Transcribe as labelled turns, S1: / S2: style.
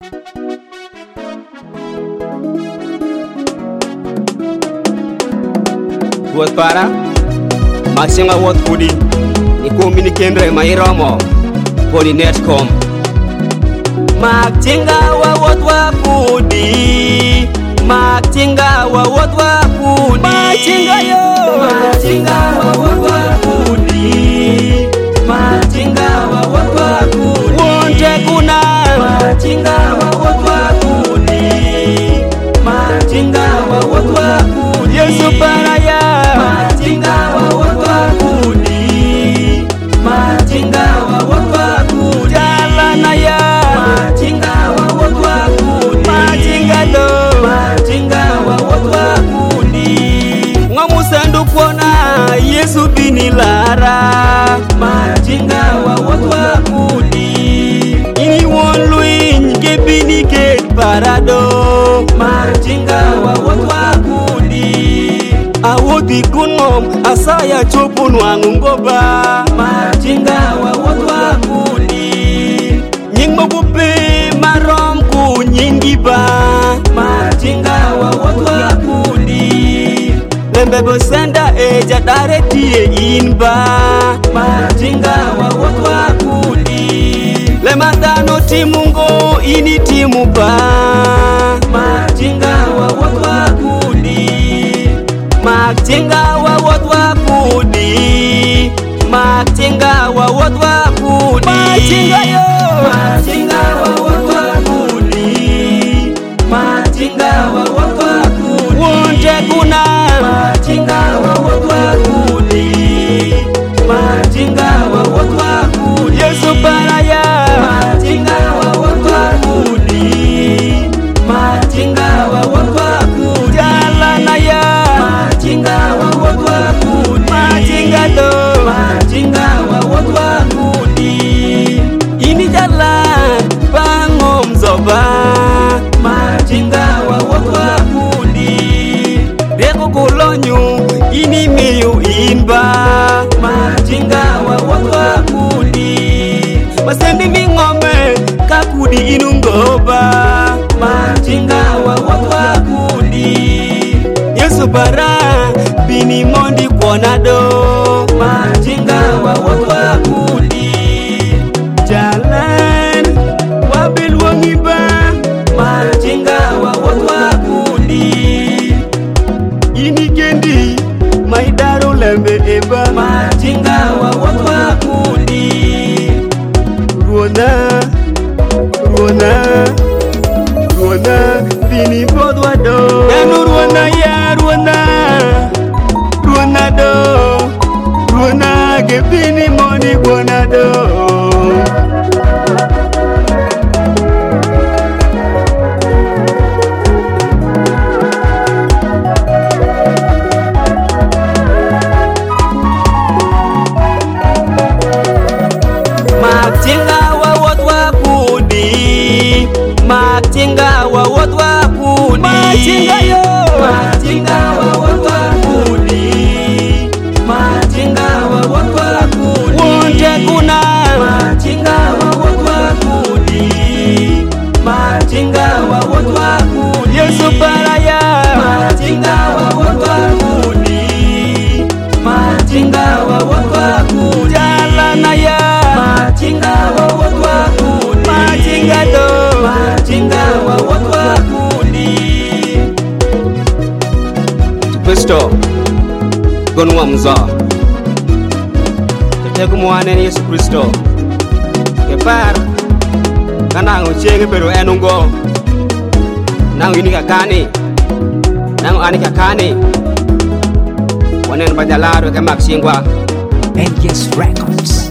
S1: Buat para Maxima wat kudi ni komini kendre mairomo poli netcom Maxinga wa wat wa kudi Maxinga wa wat wa kudi Maxinga yo Maxinga wa wat wa kudi Maxinga wa wat wa kudi Wonte kuna Maxinga wa wat wa kudi Maxinga wa wat wa kudi Yesu para ya Maxinga wa wat wa kudi Maxinga wa wat wa kudi Jalana ya Maxinga wa wat wa kudi Maxinga do Maxinga wa wat wa kudi Ngamusandu kuona Yesu bini lara Maxinga wa wat wa kudi Ini won luin ke bini ke parado Maxinga wa wat wa kudi Awodi kunom asaya chopun wangungoba Maxinga wa wat wa kudi Nying mabupe marom ku nyingi ba Maxinga wa wat wa kudi Lembe bosenda eja dareti inba Maxinga wa wat wa kudi Lematano timungo ini timu ba Maxinga wa wat wa kudi Maxinga wa wat wa kudi Maxinga wa wat wa kudi Maxinga yo Maxinga wa wat wa kudi Maxinga wa wat wa kudi Wonte kuna Maxinga wa wat wa kudi Maxinga wa wat wa kudi Yesu para ya Maxinga wa wat wa kudi Maxinga wa wat wa kudi Jalana ya Maxinga wa wat wa kudi Maxinga do Maxinga wa wat wa kudi Ini jalan bangom zoba Maxinga wa wat wa kudi Deko kolonyu ini miyu inba Maxinga wa wat wa kudi Masendi mingome kakudi inungoba Maxinga wa wat wa kudi Yesu bara bini mondi kuonado Maxinga wa wat wa kudi Jalan wabil wangiba Maxinga wa wat wa kudi Ini kendi maidaro lembe eba Maxinga wa wat wa kudi Ruona Ruona Ruona bini bodwa do Yanu Ruona ya Ruona Ruona do Ruona ke bini moni Ruona do Maxinga wa wat wa kudi Maxinga wa wat wa kudi Maxinga yo Maxinga wa wat wa kudi Maxinga wa wat wa kudi Wonte kuna Maxinga wa wat wa kudi Maxinga wa wat wa kudi Yesu para ya Maxinga wa wat wa kudi Maxinga wa wat wa kudi Jalana ya Maxinga wa wat wa kudi Maxinga do Maxinga wa wat wa kudi Kristo gonwa mza Tetegu mwane Yesu Kristo Kepar Kanang uchenge pero enungo Nang ini kakani Nang ani kakani Wanen badalaro ke Maxingwa
S2: NGS Records.